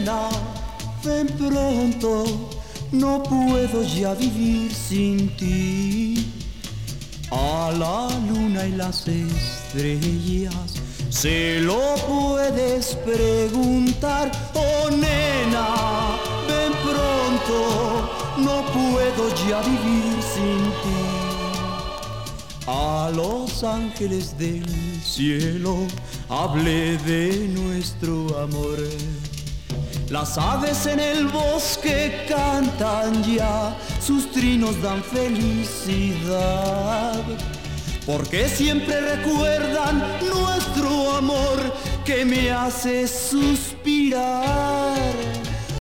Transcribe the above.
nena, ven pronto, no puedo ya vivir sin ti. A la luna y las estrellas se lo puedes preguntar. Oh nena, ven pronto, no puedo ya vivir sin ti. A los ángeles del cielo hablé de nuestro amor. Las aves en el bosque cantan ya, sus trinos dan felicidad, porque siempre recuerdan nuestro amor que me hace suspirar.